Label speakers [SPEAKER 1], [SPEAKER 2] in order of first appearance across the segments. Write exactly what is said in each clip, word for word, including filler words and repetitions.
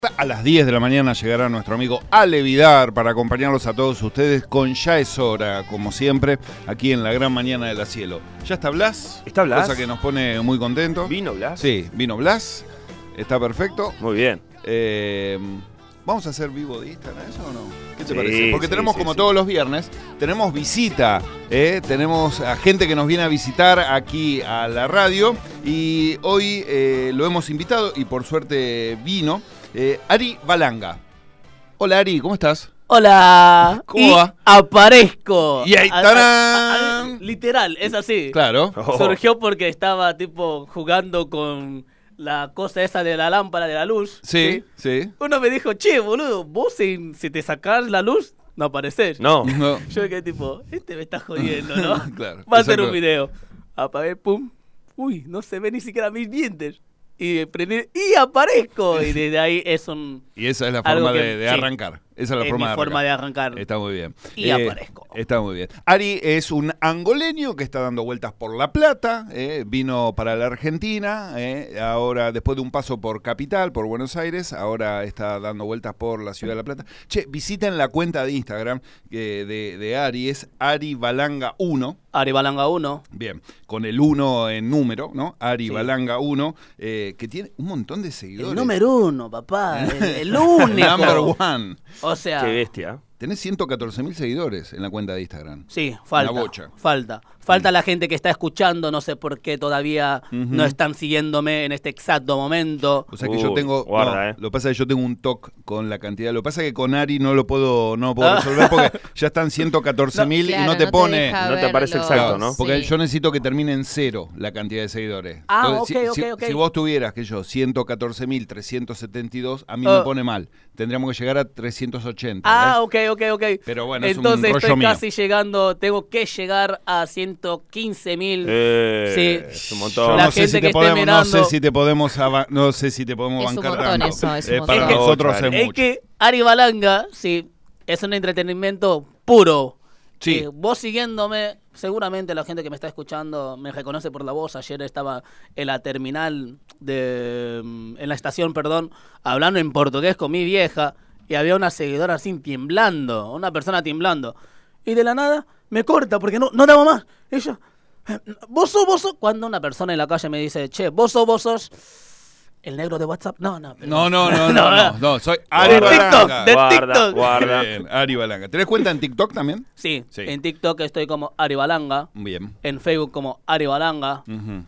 [SPEAKER 1] A las diez de la mañana llegará nuestro amigo Ale Vidar para acompañarlos a todos ustedes con Ya es Hora, como siempre, aquí en la gran mañana de la cielo. ¿Ya está Blas?
[SPEAKER 2] ¿Está Blas?
[SPEAKER 1] Cosa que nos pone muy contentos.
[SPEAKER 2] ¿Vino Blas?
[SPEAKER 1] Sí, vino Blas. Está perfecto.
[SPEAKER 2] Muy bien.
[SPEAKER 1] Eh, ¿Vamos a hacer vivo de Instagram eso o no? ¿Qué te
[SPEAKER 2] Sí,
[SPEAKER 1] parece? Porque
[SPEAKER 2] sí,
[SPEAKER 1] tenemos,
[SPEAKER 2] sí,
[SPEAKER 1] como
[SPEAKER 2] sí.
[SPEAKER 1] todos los viernes, tenemos visita. ¿eh? Tenemos a gente que nos viene a visitar aquí a la radio. Y hoy eh, lo hemos invitado y por suerte vino. Eh, Ari Balanga. Hola Ari, ¿cómo estás?
[SPEAKER 3] Hola.
[SPEAKER 1] ¿Cómo
[SPEAKER 3] y
[SPEAKER 1] va?
[SPEAKER 3] Aparezco.
[SPEAKER 1] Y ahí,
[SPEAKER 3] A- a-
[SPEAKER 1] ¡tarán!
[SPEAKER 3] a- a- literal, es así.
[SPEAKER 1] Claro.
[SPEAKER 2] Oh.
[SPEAKER 3] Surgió porque estaba tipo jugando con la cosa esa de la lámpara de la luz.
[SPEAKER 1] Sí, sí.
[SPEAKER 3] Uno me dijo, che, boludo, vos si, si te sacás la luz, no apareces.
[SPEAKER 2] No.
[SPEAKER 1] No.
[SPEAKER 3] Yo quedé tipo, este me está jodiendo, ¿no?
[SPEAKER 1] Claro,
[SPEAKER 3] Va a hacer
[SPEAKER 1] exacto.
[SPEAKER 3] un video. Apagué, pum. Uy, no se ve ni siquiera mis dientes. Y prendí, y aparezco. Y desde ahí es un...
[SPEAKER 1] Y esa es la
[SPEAKER 3] Algo
[SPEAKER 1] forma
[SPEAKER 3] que-
[SPEAKER 1] de, de
[SPEAKER 3] sí.
[SPEAKER 1] arrancar. Esa es la
[SPEAKER 3] Es
[SPEAKER 1] forma,
[SPEAKER 3] mi
[SPEAKER 1] de,
[SPEAKER 3] forma
[SPEAKER 1] arrancar.
[SPEAKER 3] de arrancar.
[SPEAKER 1] Está muy bien.
[SPEAKER 3] Y aparezco.
[SPEAKER 1] Está muy bien. Ari es un angoleño que está dando vueltas por La Plata. eh, vino para la Argentina. eh, ahora, después de un paso por Capital, por Buenos Aires, ahora está dando vueltas por la ciudad de La Plata. Che, visiten la cuenta de Instagram eh, de, de Ari. Es Ari Balanga uno.
[SPEAKER 3] Ari Balanga uno.
[SPEAKER 1] Bien, con el uno en número, ¿no? Ari
[SPEAKER 3] Sí.
[SPEAKER 1] Balanga uno, eh, que tiene un montón de seguidores.
[SPEAKER 3] El número uno, papá. El, el único.
[SPEAKER 1] Number one.
[SPEAKER 3] O sea,
[SPEAKER 2] Qué bestia.
[SPEAKER 1] Tenés ciento catorce mil seguidores en la cuenta de Instagram.
[SPEAKER 3] sí, falta.
[SPEAKER 1] Una bocha.
[SPEAKER 3] Falta. Falta la gente que está escuchando. No sé por qué todavía
[SPEAKER 1] Ujú.
[SPEAKER 3] no están siguiéndome en este exacto momento.
[SPEAKER 1] O sea que yo
[SPEAKER 2] Uy,
[SPEAKER 1] tengo.
[SPEAKER 2] guarda,
[SPEAKER 1] no,
[SPEAKER 2] eh.
[SPEAKER 1] Lo que pasa es que yo tengo un toque con la cantidad. Lo que pasa es que con Ari no lo puedo, no lo puedo resolver porque ya están ciento catorce mil y
[SPEAKER 4] Claro,
[SPEAKER 1] no te pone.
[SPEAKER 4] deja
[SPEAKER 2] no te aparece
[SPEAKER 4] verlo.
[SPEAKER 2] exacto, ¿no?
[SPEAKER 1] Porque
[SPEAKER 4] Sí.
[SPEAKER 1] yo necesito que termine en cero la cantidad de seguidores.
[SPEAKER 3] Ah,
[SPEAKER 1] Entonces,
[SPEAKER 3] ok,
[SPEAKER 1] si,
[SPEAKER 3] ok,
[SPEAKER 1] si-
[SPEAKER 3] ok.
[SPEAKER 1] si vos tuvieras que yo ciento catorce mil trescientos setenta y dos, a mí
[SPEAKER 3] Ah.
[SPEAKER 1] me pone mal. Tendríamos que llegar a trescientos ochenta.
[SPEAKER 3] Ah,
[SPEAKER 1] ¿eh?
[SPEAKER 3] ok, ok, ok.
[SPEAKER 1] Pero bueno, es un
[SPEAKER 3] entonces
[SPEAKER 1] rollo
[SPEAKER 3] estoy
[SPEAKER 1] mío.
[SPEAKER 3] casi llegando. Tengo que llegar a ciento quince mil.
[SPEAKER 2] Eh,
[SPEAKER 3] Sí.
[SPEAKER 2] Es un
[SPEAKER 1] Yo
[SPEAKER 2] montón.
[SPEAKER 3] La
[SPEAKER 1] no sé
[SPEAKER 3] gente
[SPEAKER 1] si
[SPEAKER 3] que
[SPEAKER 1] te
[SPEAKER 3] esté
[SPEAKER 1] podemos, no
[SPEAKER 3] mirando-
[SPEAKER 1] sé si te podemos, ava- no sé si te podemos
[SPEAKER 4] Es un
[SPEAKER 1] bancar
[SPEAKER 4] montón
[SPEAKER 1] tanto.
[SPEAKER 4] eso, es un
[SPEAKER 1] Eh,
[SPEAKER 4] montón.
[SPEAKER 1] para
[SPEAKER 2] Es que-
[SPEAKER 1] nosotros es,
[SPEAKER 3] Es
[SPEAKER 1] mucho.
[SPEAKER 3] que Ari Balanga, sí, es un entretenimiento puro.
[SPEAKER 1] Sí.
[SPEAKER 3] Eh, vos siguiéndome, seguramente la gente que me está escuchando me reconoce por la voz. Ayer estaba en la terminal de... mm, en la estación, perdón, hablando en portugués con mi vieja y había una seguidora así temblando, una persona temblando. Y de la nada me corta porque no, no daba más. Ella, eh, vos sos, vos sos... Cuando una persona en la calle me dice, che, vos sos, vos sos... ¿El negro de WhatsApp? No, no. pero-
[SPEAKER 1] No, no, no, no, no, no, soy Ari
[SPEAKER 3] De
[SPEAKER 2] Guarda,
[SPEAKER 3] TikTok,
[SPEAKER 1] Balanga.
[SPEAKER 3] de
[SPEAKER 2] guarda,
[SPEAKER 3] TikTok.
[SPEAKER 2] guarda.
[SPEAKER 1] Bien, Ari Balanga. ¿Tenés cuenta en TikTok también?
[SPEAKER 3] Sí,
[SPEAKER 1] Sí.
[SPEAKER 3] en TikTok estoy como Ari Balanga,
[SPEAKER 1] Bien.
[SPEAKER 3] en Facebook como Ari Balanga,
[SPEAKER 1] Ujú.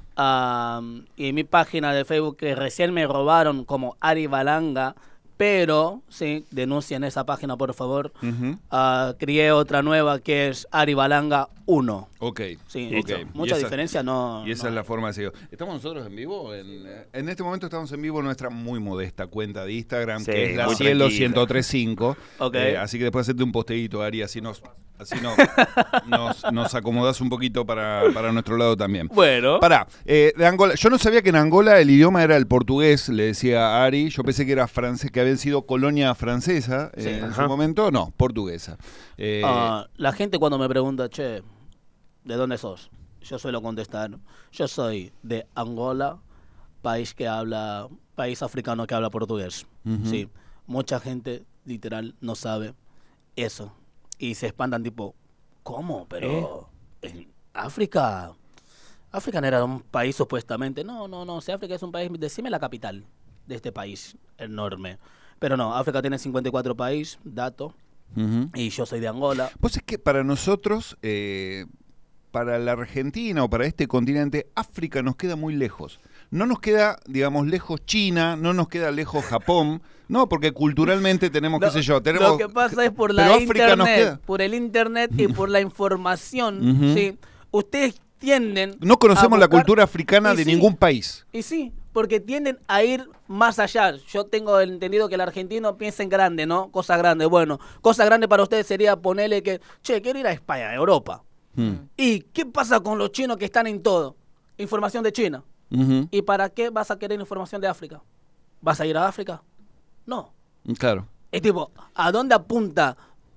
[SPEAKER 3] am, y en mi página de Facebook que recién me robaron como Ari Balanga, pero, sí, denuncien esa página por favor.
[SPEAKER 1] Ujú.
[SPEAKER 3] Ah, crié otra nueva que es Ari Balanga uno.
[SPEAKER 1] Ok.
[SPEAKER 3] Sí,
[SPEAKER 1] ok.
[SPEAKER 3] mucho- mucha
[SPEAKER 1] Y esa-
[SPEAKER 3] diferencia no.
[SPEAKER 1] Y esa
[SPEAKER 3] no
[SPEAKER 1] es la
[SPEAKER 3] hay.
[SPEAKER 1] forma de seguir. ¿Estamos nosotros en vivo? En, eh, en este momento estamos en vivo en nuestra muy modesta cuenta de Instagram,
[SPEAKER 2] Sí,
[SPEAKER 1] que es la
[SPEAKER 2] muy
[SPEAKER 1] Cielo
[SPEAKER 2] tranquila.
[SPEAKER 1] ciento tres punto cinco.
[SPEAKER 3] Ok.
[SPEAKER 1] Eh, así que después hacerte un posteíto, Ari, así nos, así no, nos, nos acomodás un poquito para, para nuestro lado también.
[SPEAKER 3] Bueno,
[SPEAKER 1] Pará, eh, de Angola. Yo no sabía que en Angola el idioma era el portugués, le decía a Ari. Yo pensé que era francés, que habían sido colonia francesa eh,
[SPEAKER 3] Sí.
[SPEAKER 1] en
[SPEAKER 2] Ajá.
[SPEAKER 1] su momento. No, portuguesa. Eh,
[SPEAKER 3] ah, la gente cuando me pregunta, che, ¿de dónde sos? Yo suelo contestar, yo soy de Angola, país que habla, país africano que habla portugués.
[SPEAKER 1] Ujú.
[SPEAKER 3] Sí, mucha gente literal no sabe eso y se espantan tipo, ¿cómo? Pero en África, África no era un país supuestamente. No, no, no, si África es un país, decime la capital de este país enorme. Pero no, África tiene cincuenta y cuatro países, dato,
[SPEAKER 1] ujú.
[SPEAKER 3] y yo soy de Angola.
[SPEAKER 1] Pues es que para nosotros, eh, para la Argentina o para este continente, África nos queda muy lejos. No nos queda, digamos, lejos China, no nos queda lejos Japón, no, porque culturalmente tenemos, qué
[SPEAKER 3] No,
[SPEAKER 1] sé yo, tenemos...
[SPEAKER 3] Lo que pasa es por
[SPEAKER 1] pero
[SPEAKER 3] la
[SPEAKER 1] África nos
[SPEAKER 3] internet,
[SPEAKER 1] queda.
[SPEAKER 3] por el internet y por la información,
[SPEAKER 1] Ujú.
[SPEAKER 3] sí. Ustedes tienden
[SPEAKER 1] No conocemos
[SPEAKER 3] a
[SPEAKER 1] la
[SPEAKER 3] buscar-
[SPEAKER 1] cultura africana
[SPEAKER 3] y
[SPEAKER 1] de
[SPEAKER 3] sí,
[SPEAKER 1] ningún país.
[SPEAKER 3] Y sí, porque tienden a ir más allá. Yo tengo entendido que el argentino piensa en grande, ¿no? Cosa grande. Bueno, cosa grande para ustedes sería ponerle que, che, quiero ir a España, a Europa.
[SPEAKER 1] Mm.
[SPEAKER 3] ¿Y qué pasa con los chinos que están en todo? Información de China.
[SPEAKER 1] Ujú.
[SPEAKER 3] ¿Y para qué vas a querer información de África? ¿Vas a ir a África? No.
[SPEAKER 1] Claro.
[SPEAKER 3] Es tipo, ¿a dónde apunta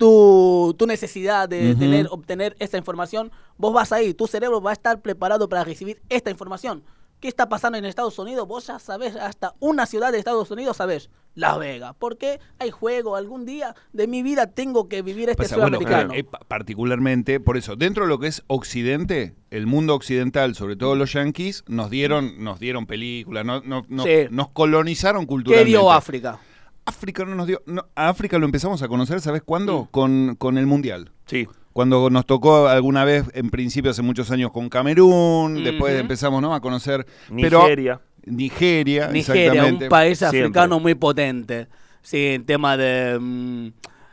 [SPEAKER 3] tu, tu necesidad de
[SPEAKER 1] Ujú.
[SPEAKER 3] tener, obtener esta información? Vos vas ahí, tu cerebro va a estar preparado para recibir esta información. ¿qué está pasando en Estados Unidos? Vos ya sabés, hasta una ciudad de Estados Unidos sabés, Las Vegas. ¿Por qué hay juego? Algún día de mi vida tengo que vivir este
[SPEAKER 1] Pasa,
[SPEAKER 3] sueño
[SPEAKER 1] bueno,
[SPEAKER 3] americano.
[SPEAKER 1] eh, particularmente, por eso, dentro de lo que es Occidente, el mundo occidental, sobre todo los yanquis, nos dieron, nos dieron películas, no, no, no,
[SPEAKER 3] Sí.
[SPEAKER 1] nos colonizaron
[SPEAKER 3] ¿Qué
[SPEAKER 1] culturalmente.
[SPEAKER 3] dio África?
[SPEAKER 1] África no nos dio. No, a África lo empezamos a conocer, ¿sabes cuándo?
[SPEAKER 3] Mm.
[SPEAKER 1] Con, con el Mundial.
[SPEAKER 2] Sí.
[SPEAKER 1] Cuando nos tocó alguna vez, en principio hace muchos años, con Camerún,
[SPEAKER 3] Ujú.
[SPEAKER 1] después empezamos, ¿no?, a conocer.
[SPEAKER 2] Nigeria.
[SPEAKER 1] Pero, Nigeria,
[SPEAKER 3] Nigeria,
[SPEAKER 1] exactamente.
[SPEAKER 3] un país
[SPEAKER 2] Siempre.
[SPEAKER 3] africano muy potente. Sí, en tema de mm,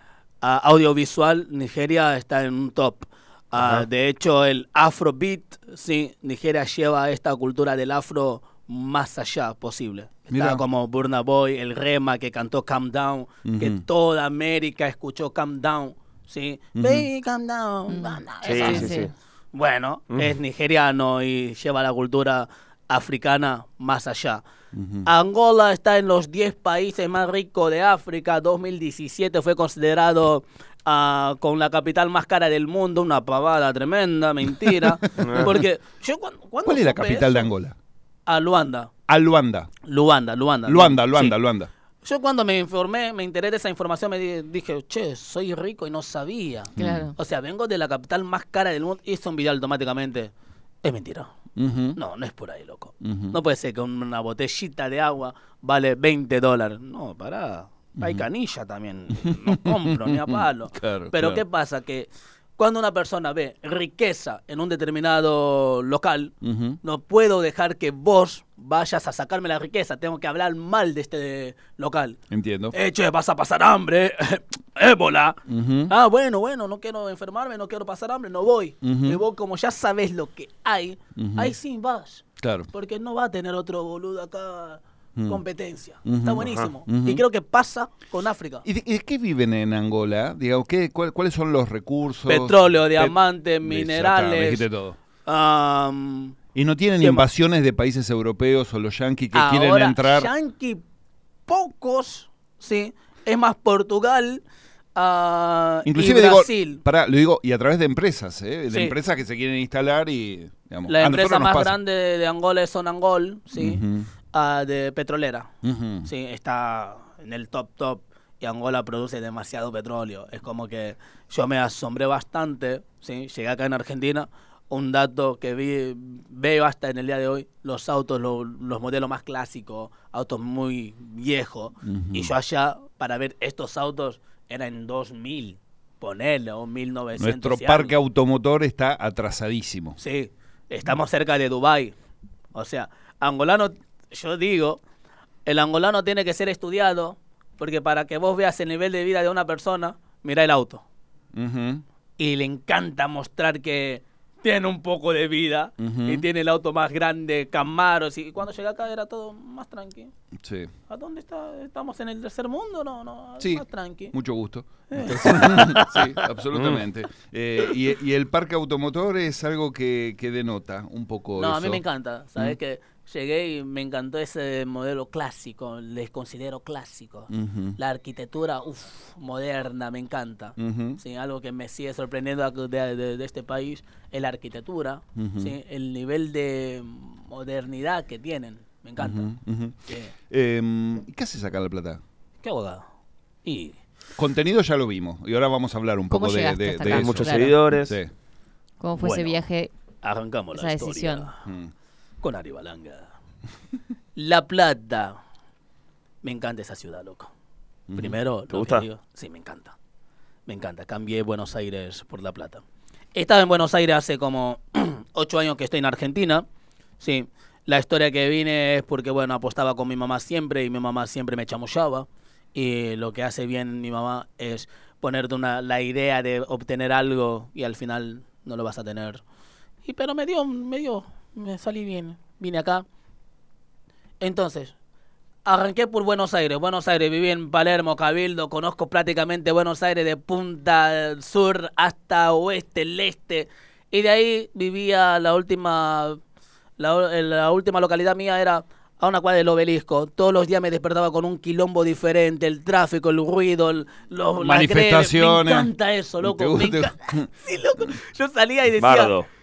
[SPEAKER 3] a- audiovisual, Nigeria está en un top. Ah,
[SPEAKER 2] Ajá.
[SPEAKER 3] de hecho, el Afrobeat, sí, Nigeria lleva esta cultura del afro más allá posible. Está
[SPEAKER 1] Mira.
[SPEAKER 3] como Burna Boy, el Rema que cantó Calm Down, que
[SPEAKER 1] Ujú.
[SPEAKER 3] toda América escuchó Calm Down, sí.
[SPEAKER 1] Ujú.
[SPEAKER 3] Baby, calm down. calm down.
[SPEAKER 2] Sí,
[SPEAKER 3] Esa-
[SPEAKER 2] sí, sí.
[SPEAKER 3] Bueno,
[SPEAKER 2] Mm.
[SPEAKER 3] es nigeriano y lleva la cultura africana más allá.
[SPEAKER 1] Ujú.
[SPEAKER 3] Angola está en los diez países más ricos de África. dos mil diecisiete fue considerado ah, con la capital más cara del mundo. Una pavada tremenda, mentira. Porque yo cuando, cuando
[SPEAKER 1] ¿Cuál es la
[SPEAKER 3] supe
[SPEAKER 1] capital
[SPEAKER 3] eso-
[SPEAKER 1] de Angola?
[SPEAKER 3] A Luanda.
[SPEAKER 1] A Luanda.
[SPEAKER 3] Luanda, Luanda.
[SPEAKER 1] Luanda,
[SPEAKER 3] Sí.
[SPEAKER 1] Luanda, Luanda.
[SPEAKER 3] Yo cuando me informé, me enteré de esa información, me di- dije, che, soy rico y no sabía.
[SPEAKER 4] Claro.
[SPEAKER 3] O sea, vengo de la capital más cara del mundo. Hice un video automáticamente. Es mentira.
[SPEAKER 1] Ujú.
[SPEAKER 3] No, no es por ahí, loco.
[SPEAKER 1] Ujú.
[SPEAKER 3] No puede ser que una botellita de agua vale veinte dólares. No, pará. Hay canilla también. No compro ni a palo.
[SPEAKER 1] Claro,
[SPEAKER 3] Pero
[SPEAKER 1] claro.
[SPEAKER 3] ¿qué pasa? Que cuando una persona ve riqueza en un determinado local,
[SPEAKER 1] Ujú.
[SPEAKER 3] no puedo dejar que vos vayas a sacarme la riqueza. Tengo que hablar mal de este local.
[SPEAKER 1] Entiendo.
[SPEAKER 3] Eh, che, vas a pasar hambre. Ébola.
[SPEAKER 1] Ujú.
[SPEAKER 3] Ah, bueno, bueno, no quiero enfermarme, no quiero pasar hambre, no voy.
[SPEAKER 1] Ujú.
[SPEAKER 3] Y vos, como ya sabes lo que hay,
[SPEAKER 1] Ujú.
[SPEAKER 3] ahí sí vas.
[SPEAKER 1] Claro.
[SPEAKER 3] Porque no va a tener otro boludo acá
[SPEAKER 1] Mm.
[SPEAKER 3] competencia.
[SPEAKER 1] Ujú.
[SPEAKER 3] Está buenísimo.
[SPEAKER 1] Ajá. Ujú.
[SPEAKER 3] Y creo que pasa con África.
[SPEAKER 1] ¿Y de, y de qué viven en Angola? Digamos, ¿qué, cuál- ¿cuáles son los recursos?
[SPEAKER 3] Petróleo,
[SPEAKER 1] Pe-
[SPEAKER 3] diamantes,
[SPEAKER 1] Ya está, me
[SPEAKER 3] minerales.
[SPEAKER 1] dijiste todo.
[SPEAKER 3] am,
[SPEAKER 1] ¿Y no tienen
[SPEAKER 3] ¿Qué más?
[SPEAKER 1] invasiones de países europeos o los yanquis que quieren
[SPEAKER 3] ahora,
[SPEAKER 1] entrar?
[SPEAKER 3] Yankee, pocos, sí. Es más Portugal ah,
[SPEAKER 1] Inclusive
[SPEAKER 3] y
[SPEAKER 1] digo,
[SPEAKER 3] Brasil.
[SPEAKER 1] pará, lo digo, y a través de empresas, ¿eh? De
[SPEAKER 3] Sí.
[SPEAKER 1] empresas que se quieren instalar y, digamos,
[SPEAKER 3] La
[SPEAKER 1] a
[SPEAKER 3] empresa
[SPEAKER 1] nosotros nos
[SPEAKER 3] más
[SPEAKER 1] pasa.
[SPEAKER 3] grande de Angola es Sonangol, sí.
[SPEAKER 1] Ujú,
[SPEAKER 3] ah, de petrolera.
[SPEAKER 1] ujú.
[SPEAKER 3] Sí, está en el top top y Angola produce demasiado petróleo. Es como que yo me asombré bastante, ¿sí? Llegué acá en Argentina, un dato que vi, veo hasta en el día de hoy, los autos, lo- los modelos más clásicos, autos muy viejos,
[SPEAKER 1] Ujú.
[SPEAKER 3] y yo allá para ver estos autos era en dos mil, ponele, o mil novecientos.
[SPEAKER 1] Nuestro
[SPEAKER 3] y
[SPEAKER 1] parque
[SPEAKER 3] algo.
[SPEAKER 1] automotor está atrasadísimo.
[SPEAKER 3] Sí, estamos cerca de Dubái. O sea, angolano, yo digo, el angolano tiene que ser estudiado, porque para que vos veas el nivel de vida de una persona, mira el auto.
[SPEAKER 1] Ujú.
[SPEAKER 3] Y le encanta mostrar que tiene un poco de vida,
[SPEAKER 1] Ujú.
[SPEAKER 3] y tiene el auto más grande, Camaros, y cuando llegué acá era todo más tranqui.
[SPEAKER 1] Sí,
[SPEAKER 3] ¿A dónde está? ¿Estamos en el tercer mundo? No, no,
[SPEAKER 1] Sí.
[SPEAKER 3] más tranqui.
[SPEAKER 1] mucho gusto.
[SPEAKER 3] Eh.
[SPEAKER 1] Sí, absolutamente. Eh, y, y el parque automotor es algo que, que denota un poco
[SPEAKER 3] No,
[SPEAKER 1] eso.
[SPEAKER 3] a mí me encanta. Sabes
[SPEAKER 1] Mm.
[SPEAKER 3] que llegué y me encantó ese modelo clásico, les considero clásico.
[SPEAKER 1] Ujú,
[SPEAKER 3] La arquitectura, uff, moderna, me encanta.
[SPEAKER 1] ujú.
[SPEAKER 3] Sí, algo que me sigue sorprendiendo de, de- de este país es la arquitectura,
[SPEAKER 1] Ujú.
[SPEAKER 3] sí, el nivel de modernidad que tienen, me encanta.
[SPEAKER 1] Ujú, ujú.
[SPEAKER 3] Sí.
[SPEAKER 1] Em, ¿y ¿Qué haces acá en La Plata?
[SPEAKER 3] ¿Qué abogado? Y
[SPEAKER 1] Contenido ya lo vimos y ahora vamos a hablar un
[SPEAKER 4] ¿Cómo
[SPEAKER 1] poco de,
[SPEAKER 4] llegaste
[SPEAKER 1] de,
[SPEAKER 4] hasta
[SPEAKER 1] de
[SPEAKER 4] acá?
[SPEAKER 1] eso.
[SPEAKER 2] Muchos
[SPEAKER 4] Claro.
[SPEAKER 2] seguidores.
[SPEAKER 1] Sí.
[SPEAKER 4] ¿Cómo fue ese
[SPEAKER 3] Bueno.
[SPEAKER 4] viaje?
[SPEAKER 3] arrancamos
[SPEAKER 4] Esa
[SPEAKER 3] la
[SPEAKER 4] decisión.
[SPEAKER 3] historia
[SPEAKER 1] Mm.
[SPEAKER 3] con Ari Balanga. La Plata. Me encanta esa ciudad, loco.
[SPEAKER 1] Ujú.
[SPEAKER 3] Primero,
[SPEAKER 2] ¿Te
[SPEAKER 3] lo
[SPEAKER 2] gusta?
[SPEAKER 3] que digo, sí, me encanta. Me encanta. Cambié Buenos Aires por La Plata. Estaba en Buenos Aires hace como ocho años que estoy en Argentina. Sí. La historia que vine es porque, bueno, apostaba con mi mamá siempre y mi mamá siempre me chamullaba. Y lo que hace bien mi mamá es ponerte una, la idea de obtener algo y al final no lo vas a tener. Y pero me dio, me dio, me salí bien. Vine acá. Entonces, arranqué por Buenos Aires. Buenos Aires, viví en Palermo, Cabildo, conozco prácticamente Buenos Aires de punta sur hasta oeste, el este. Y de ahí vivía la última, la, la última localidad mía era a una cuadra del Obelisco. Todos los días me despertaba con un quilombo diferente, el tráfico, el ruido, el- los, las greves.
[SPEAKER 1] Manifestaciones.
[SPEAKER 3] Me encanta eso, loco.
[SPEAKER 1] ¿Te
[SPEAKER 3] Me
[SPEAKER 1] gusta?
[SPEAKER 3] encanta. Sí, loco. Yo salía y decía,
[SPEAKER 2] Bardo.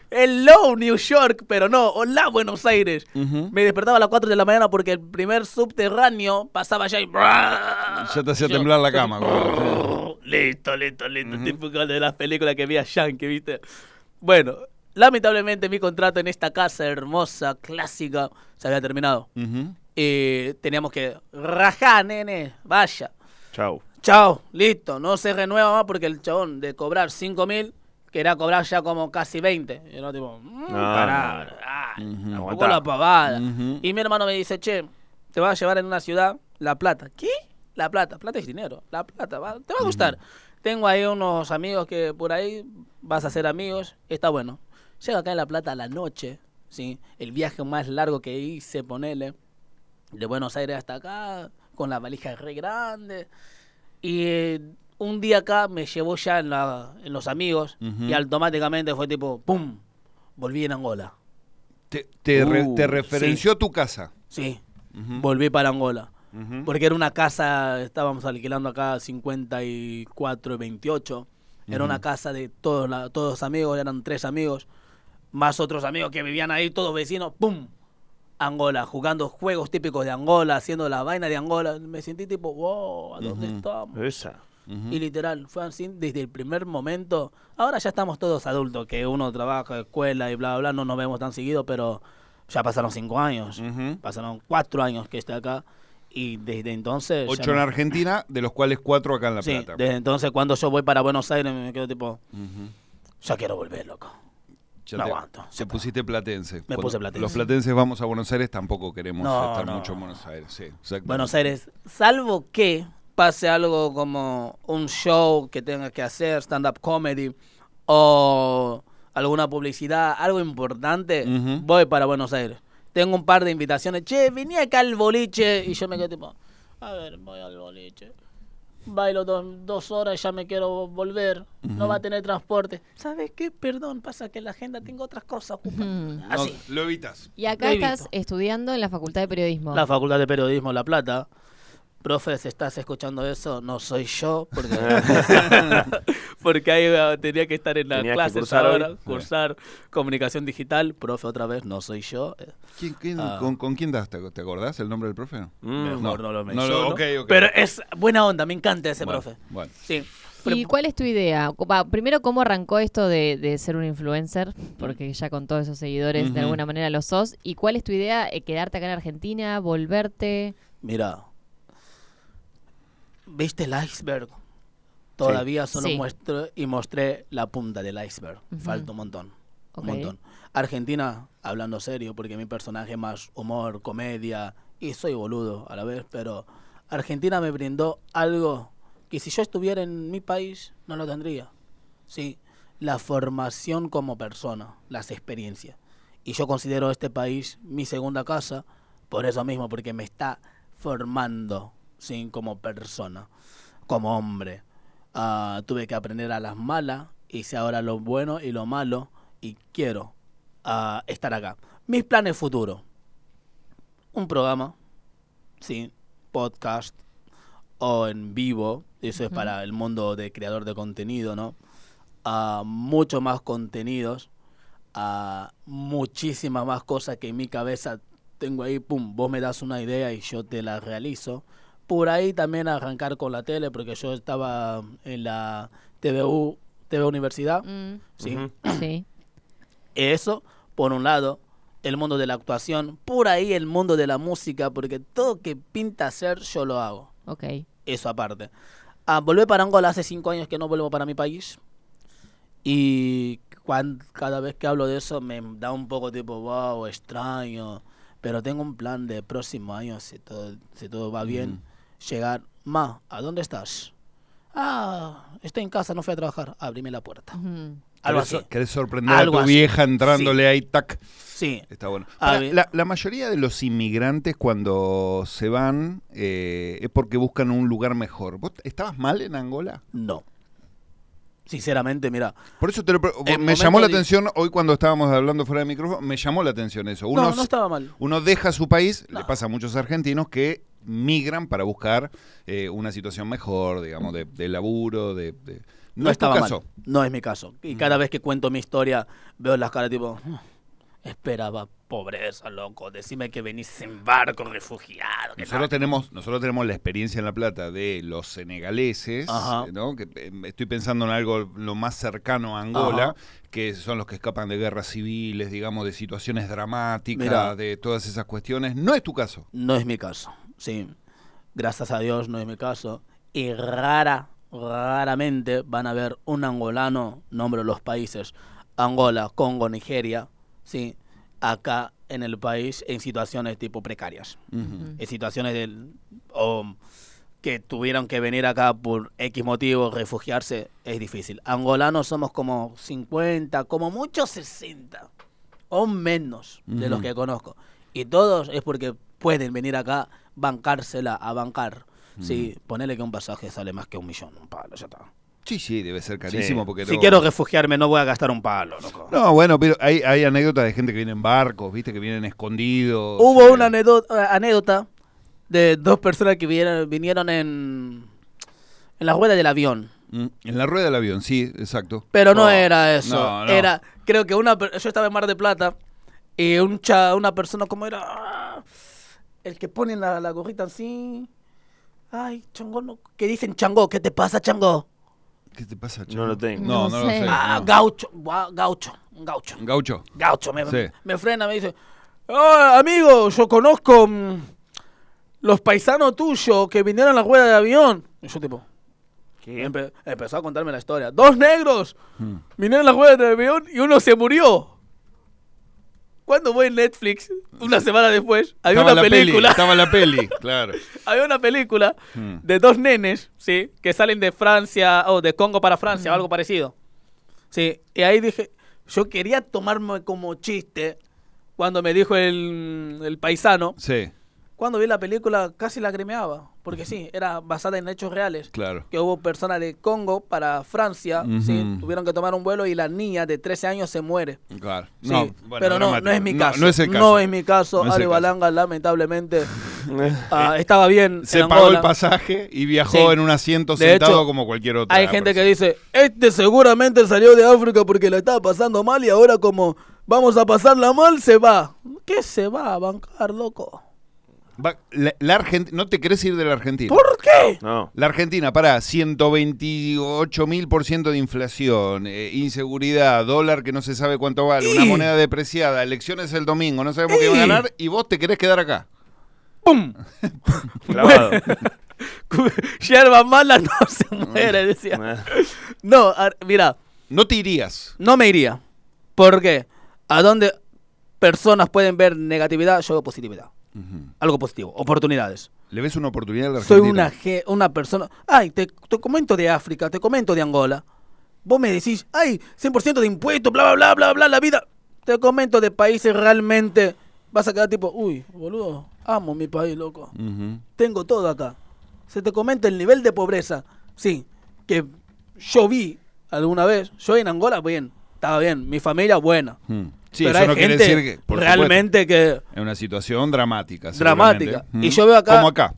[SPEAKER 3] Hello, New York, pero no, hola, Buenos Aires.
[SPEAKER 1] Uh-huh.
[SPEAKER 3] Me despertaba a las cuatro de la mañana porque el primer subterráneo pasaba allá y...
[SPEAKER 1] Ya te hacía
[SPEAKER 3] Yo-
[SPEAKER 1] temblar la cama. Güey.
[SPEAKER 3] Listo, listo, listo.
[SPEAKER 1] Ujú.
[SPEAKER 3] Típico de las películas que vi a Yankee, ¿viste? Bueno, lamentablemente mi contrato en esta casa hermosa, clásica, se había terminado.
[SPEAKER 1] Uh-huh.
[SPEAKER 3] Y teníamos que rajar, nene, vaya.
[SPEAKER 2] Chau.
[SPEAKER 3] Chao, listo, no se renueva más porque el chabón de cobrar cinco mil quería cobrar ya como casi veinte. Y yo tipo, mmm,
[SPEAKER 2] Ah,
[SPEAKER 3] pará, ah,
[SPEAKER 1] Ujú.
[SPEAKER 3] un poco
[SPEAKER 2] Aguantá.
[SPEAKER 3] la pavada.
[SPEAKER 1] Ujú.
[SPEAKER 3] Y mi hermano me dice, che, te vas a llevar en una ciudad La Plata. ¿Qué? La Plata, Plata es dinero. La Plata, va- te va a gustar. Tengo ahí unos amigos que por ahí vas a ser amigos, está bueno. Llega acá en La Plata a la noche, ¿sí? El viaje más largo que hice, ponele, de Buenos Aires hasta acá, con la valija re grande. Y eh, un día acá me llevó ya en, la, en los amigos
[SPEAKER 1] Ujú.
[SPEAKER 3] y automáticamente fue tipo, ¡pum! Volví en Angola.
[SPEAKER 1] Te, te, re-
[SPEAKER 2] Uh,
[SPEAKER 1] te referenció tu casa.
[SPEAKER 3] Sí,
[SPEAKER 1] Ujú.
[SPEAKER 3] volví para Angola.
[SPEAKER 1] Ujú.
[SPEAKER 3] Porque era una casa, estábamos alquilando acá cincuenta y cuatro y veintiocho. Era una casa de todos, la- todos los amigos, eran tres amigos, más otros amigos que vivían ahí, todos vecinos, ¡pum! Angola, jugando juegos típicos de Angola, haciendo la vaina de Angola. Me sentí tipo, wow, ¿a dónde
[SPEAKER 1] Ujú.
[SPEAKER 3] estamos?
[SPEAKER 2] Esa.
[SPEAKER 1] Ujú.
[SPEAKER 3] Y literal, fue así desde el primer momento. Ahora ya estamos todos adultos, que uno trabaja, escuela y bla, bla, bla, no nos vemos tan seguido, pero ya pasaron cinco años.
[SPEAKER 1] Ujú.
[SPEAKER 3] Pasaron cuatro años que estoy acá. Y desde entonces... ya
[SPEAKER 1] Ocho en
[SPEAKER 3] no-
[SPEAKER 1] Argentina, de los cuales cuatro acá en La
[SPEAKER 3] Sí,
[SPEAKER 1] Plata.
[SPEAKER 3] desde entonces cuando yo voy para Buenos Aires me quedo tipo,
[SPEAKER 1] Ujú.
[SPEAKER 3] ya quiero volver, loco.
[SPEAKER 1] Ya
[SPEAKER 3] No
[SPEAKER 1] te,
[SPEAKER 3] aguanto,
[SPEAKER 1] te
[SPEAKER 3] ya
[SPEAKER 1] pusiste platense.
[SPEAKER 3] Me
[SPEAKER 1] Cuando
[SPEAKER 3] puse platense.
[SPEAKER 1] Los platenses vamos a Buenos Aires, tampoco queremos
[SPEAKER 3] No,
[SPEAKER 1] estar
[SPEAKER 3] no.
[SPEAKER 1] mucho en Buenos Aires. Sí, exactamente.
[SPEAKER 3] Buenos Aires, salvo que pase algo como un show que tenga que hacer, stand-up comedy, o alguna publicidad, algo importante,
[SPEAKER 1] Ujú.
[SPEAKER 3] voy para Buenos Aires. Tengo un par de invitaciones, che, vení acá al boliche, y yo me quedo tipo, a ver, voy al boliche. Bailo dos, dos horas y ya me quiero volver. No va a tener transporte. ¿Sabes qué? Perdón, pasa que en la agenda tengo otras cosas ocupadas.
[SPEAKER 4] Ujú.
[SPEAKER 1] No,
[SPEAKER 3] Así.
[SPEAKER 1] lo evitas.
[SPEAKER 4] Y acá
[SPEAKER 3] Lo he
[SPEAKER 4] estás
[SPEAKER 3] visto.
[SPEAKER 4] estudiando en la Facultad de Periodismo.
[SPEAKER 3] La Facultad de Periodismo La Plata. Profe, si estás escuchando eso, no soy yo, porque, porque ahí eh, tenía que estar en las
[SPEAKER 2] Tenías que
[SPEAKER 3] clases
[SPEAKER 2] cursar
[SPEAKER 3] ahora,
[SPEAKER 2] hoy.
[SPEAKER 3] cursar comunicación digital. Profe, otra vez, no soy yo. Eh,
[SPEAKER 1] ¿Quién- quién-
[SPEAKER 3] Ah.
[SPEAKER 1] con, con quién das? ¿Te, te acordás el nombre del profe?
[SPEAKER 2] Mm.
[SPEAKER 3] Mejor no, lo
[SPEAKER 1] no lo-
[SPEAKER 3] menciono.
[SPEAKER 1] ok, ok.
[SPEAKER 3] Pero es buena onda, me encanta ese
[SPEAKER 1] Bueno,
[SPEAKER 3] profe.
[SPEAKER 1] bueno.
[SPEAKER 3] Sí.
[SPEAKER 4] ¿Y cuál es tu idea? Va, primero, ¿cómo arrancó esto de, de ser un influencer? Porque ya con todos esos seguidores
[SPEAKER 1] Ujú.
[SPEAKER 4] de alguna manera lo sos. ¿Y cuál es tu idea? Eh, ¿Quedarte acá en Argentina? ¿Volverte?
[SPEAKER 3] Mira, ¿viste el iceberg? Todavía solo
[SPEAKER 4] Sí.
[SPEAKER 3] muestro y mostré la punta del iceberg.
[SPEAKER 4] Ujú.
[SPEAKER 3] Falta un montón.
[SPEAKER 4] Ok.
[SPEAKER 3] Un montón. Argentina, hablando serio, porque mi personaje es más humor, comedia, y soy boludo a la vez, pero Argentina me brindó algo que si yo estuviera en mi país no lo tendría. Sí, la formación como persona, las experiencias. Y yo considero este país mi segunda casa, por eso mismo, porque me está formando, sí, como persona, como hombre. Ah, tuve que aprender a las malas, hice ahora lo bueno y lo malo, y quiero ah, estar acá. Mis planes futuros. Un programa, sí, podcast o en vivo, eso es
[SPEAKER 4] Ujú.
[SPEAKER 3] para el mundo de creador de contenido, ¿no? Ah, mucho más contenidos, ah, muchísimas más cosas que en mi cabeza tengo ahí, pum, vos me das una idea y yo te la realizo. Por ahí también arrancar con la tele, porque yo estaba en la T V U, T V Universidad,
[SPEAKER 4] Mm,
[SPEAKER 3] ¿sí?
[SPEAKER 2] Ujú.
[SPEAKER 4] sí.
[SPEAKER 3] Eso, por un lado, el mundo de la actuación, por ahí el mundo de la música, porque todo que pinta hacer yo lo hago.
[SPEAKER 4] Ok.
[SPEAKER 3] Eso aparte. Ah, volví para Angola hace cinco años que no vuelvo para mi país. Y cuan- cada vez que hablo de eso me da un poco tipo, wow, extraño. Pero tengo un plan de próximo año, si todo, si todo va bien, llegar. Ma, ¿a dónde estás? Ah, estoy en casa, no fui a trabajar. Abrime la puerta.
[SPEAKER 4] Ujú.
[SPEAKER 3] Algo
[SPEAKER 1] ¿Querés,
[SPEAKER 3] así.
[SPEAKER 1] sor- querés sorprender
[SPEAKER 3] Algo
[SPEAKER 1] a tu
[SPEAKER 3] así.
[SPEAKER 1] vieja entrándole ahí, tac?
[SPEAKER 3] Sí.
[SPEAKER 1] Está bueno.
[SPEAKER 3] A
[SPEAKER 1] Ahora,
[SPEAKER 3] ver.
[SPEAKER 1] la, la mayoría de los inmigrantes cuando se van eh, es porque buscan un lugar mejor. ¿Vos estabas mal en Angola?
[SPEAKER 3] No. Sinceramente, mira.
[SPEAKER 1] Por eso te lo pre-
[SPEAKER 3] En
[SPEAKER 1] me llamó la
[SPEAKER 3] momento de-
[SPEAKER 1] atención hoy cuando estábamos hablando fuera de micrófono, me llamó la atención eso. Uno,
[SPEAKER 3] No, no estaba mal.
[SPEAKER 1] uno deja su país, le
[SPEAKER 3] No.
[SPEAKER 1] pasa a muchos argentinos que migran para buscar eh, una situación mejor, digamos, de, de laburo, de, de- No,
[SPEAKER 3] no
[SPEAKER 1] es tu
[SPEAKER 3] estaba
[SPEAKER 1] caso.
[SPEAKER 3] mal. No es mi caso. Y cada vez que cuento mi historia, veo las caras tipo... Esperaba pobreza, loco. Decime que venís en barco, refugiado.
[SPEAKER 1] Nosotros tenemos, nosotros tenemos la experiencia en La Plata de los senegaleses,
[SPEAKER 3] Ajá.
[SPEAKER 1] ¿no? Que eh, estoy pensando en algo lo más cercano a Angola,
[SPEAKER 3] Ajá.
[SPEAKER 1] que son los que escapan de guerras civiles, digamos, de situaciones dramáticas,
[SPEAKER 3] Mirá.
[SPEAKER 1] de todas esas cuestiones. No es tu caso.
[SPEAKER 3] No es mi caso, sí. Gracias a Dios no es mi caso. Y rara, raramente van a ver un angolano, nombro los países, Angola, Congo, Nigeria, sí, acá en el país en situaciones tipo precarias.
[SPEAKER 1] Ujú.
[SPEAKER 3] En situaciones del, o que tuvieron que venir acá por X motivo, refugiarse, es difícil. Angolanos somos como cincuenta, como mucho sesenta, o menos de los
[SPEAKER 1] Ujú.
[SPEAKER 3] que conozco. Y todos es porque pueden venir acá, bancársela a bancar. Sí, ponele que un pasaje sale más que un millón, un palo, ya está.
[SPEAKER 1] Sí, sí, debe ser carísimo.
[SPEAKER 2] Sí.
[SPEAKER 1] Porque
[SPEAKER 3] Si
[SPEAKER 1] no-
[SPEAKER 3] quiero refugiarme no voy a gastar un palo, loco.
[SPEAKER 1] No, bueno, pero hay, hay anécdotas de gente que viene en barcos, viste, que vienen escondidos.
[SPEAKER 3] Hubo
[SPEAKER 1] eh,
[SPEAKER 3] una anécdota, anécdota de dos personas que vinieron, vinieron en, en la rueda del avión.
[SPEAKER 1] mm, En la rueda del avión, sí, exacto.
[SPEAKER 3] Pero no
[SPEAKER 1] Oh,
[SPEAKER 3] era eso.
[SPEAKER 1] no, no.
[SPEAKER 3] Era, creo que una, per- yo estaba en Mar de Plata y un cha, una persona, ¿cómo era? Ah, el que pone la, la gorrita así. Ay, Chango, no, que dicen Chango, ¿qué te pasa, Chango?
[SPEAKER 1] ¿Qué te pasa,
[SPEAKER 2] No
[SPEAKER 1] Chango?
[SPEAKER 2] lo tengo.
[SPEAKER 1] No, no,
[SPEAKER 4] No
[SPEAKER 1] lo
[SPEAKER 4] sé.
[SPEAKER 1] sé.
[SPEAKER 3] Ah,
[SPEAKER 1] no.
[SPEAKER 3] gaucho, gua- gaucho, un gaucho.
[SPEAKER 1] Gaucho.
[SPEAKER 3] Gaucho, me,
[SPEAKER 1] Sí.
[SPEAKER 3] me frena, me dice, "Ah, amigo, yo conozco mm, los paisanos tuyos que vinieron a la rueda de avión. Y yo tipo,
[SPEAKER 2] ¿Qué?
[SPEAKER 3] empe- empezó a contarme la historia. Dos negros
[SPEAKER 1] Mm.
[SPEAKER 3] vinieron a la rueda de avión y uno se murió. Cuando voy en Netflix, una semana después, había
[SPEAKER 1] Estaba
[SPEAKER 3] una
[SPEAKER 1] la peli,
[SPEAKER 3] película,
[SPEAKER 1] estaba la peli, claro.
[SPEAKER 3] había una película
[SPEAKER 1] Mm.
[SPEAKER 3] de dos nenes, sí, que salen de Francia o de Congo para Francia o algo parecido. Sí, y ahí dije, yo quería tomarme como chiste cuando me dijo el, el paisano.
[SPEAKER 1] Sí,
[SPEAKER 3] Cuando vi la película casi lagrimeaba, porque sí, era basada en hechos reales.
[SPEAKER 1] claro.
[SPEAKER 3] Que hubo personas de Congo para Francia, sí,
[SPEAKER 1] Ujú.
[SPEAKER 3] tuvieron que tomar un vuelo y la niña de trece años se muere.
[SPEAKER 1] Claro.
[SPEAKER 3] Sí,
[SPEAKER 1] No, bueno,
[SPEAKER 3] pero no,
[SPEAKER 1] dramático.
[SPEAKER 3] no es mi caso.
[SPEAKER 1] No, es el caso.
[SPEAKER 3] No es mi caso.
[SPEAKER 1] No es el
[SPEAKER 3] Ari
[SPEAKER 1] caso.
[SPEAKER 3] Balanga, lamentablemente, ah, estaba bien
[SPEAKER 1] Se
[SPEAKER 3] en
[SPEAKER 1] pagó
[SPEAKER 3] Angola.
[SPEAKER 1] el pasaje y viajó
[SPEAKER 3] Sí.
[SPEAKER 1] en un asiento
[SPEAKER 3] De
[SPEAKER 1] sentado
[SPEAKER 3] hecho,
[SPEAKER 1] como cualquier otro.
[SPEAKER 3] Hay gente que dice, este seguramente salió de África porque la estaba pasando mal y ahora como vamos a pasarla mal, se va. ¿Qué se va a bancar, loco?
[SPEAKER 1] Va, la, la Argent- ¿No te querés ir de la Argentina?
[SPEAKER 3] ¿Por qué?
[SPEAKER 2] No.
[SPEAKER 1] La Argentina, pará, ciento veintiocho mil por ciento de inflación, eh, inseguridad, dólar que no se sabe cuánto vale, una
[SPEAKER 3] Y-
[SPEAKER 1] moneda depreciada, elecciones el domingo, no sabemos qué va a
[SPEAKER 3] Y-
[SPEAKER 1] ganar y vos te querés quedar acá.
[SPEAKER 3] ¡Pum!
[SPEAKER 2] Clavado.
[SPEAKER 3] Yerba mala no se muere, decía. No, a- mira,
[SPEAKER 1] No te irías.
[SPEAKER 3] no me iría. ¿Por qué? A donde personas pueden ver negatividad, yo veo positividad.
[SPEAKER 1] Ujú.
[SPEAKER 3] Algo positivo, oportunidades.
[SPEAKER 1] ¿Le ves una oportunidad a la
[SPEAKER 3] Soy
[SPEAKER 1] Argentina?
[SPEAKER 3] una, ge- una persona... Ay, te, te comento de África, te comento de Angola. Vos me decís, ay, cien por ciento de impuestos, bla, bla, bla, bla, bla, la vida. Te comento de países realmente... Vas a quedar tipo, uy, boludo, amo mi país, loco.
[SPEAKER 1] Ujú.
[SPEAKER 3] Tengo todo acá. Se te comenta el nivel de pobreza. Sí, que yo vi alguna vez. Yo en Angola, bien, estaba bien. Mi familia, buena.
[SPEAKER 1] Mm. Sí,
[SPEAKER 3] Pero
[SPEAKER 1] eso
[SPEAKER 3] hay
[SPEAKER 1] no quiere
[SPEAKER 3] gente
[SPEAKER 1] decir que... por
[SPEAKER 3] realmente que...
[SPEAKER 1] supuesto, es una situación dramática.
[SPEAKER 3] Dramática.
[SPEAKER 1] seguramente. Mm.
[SPEAKER 3] Y yo veo acá-
[SPEAKER 1] Como acá.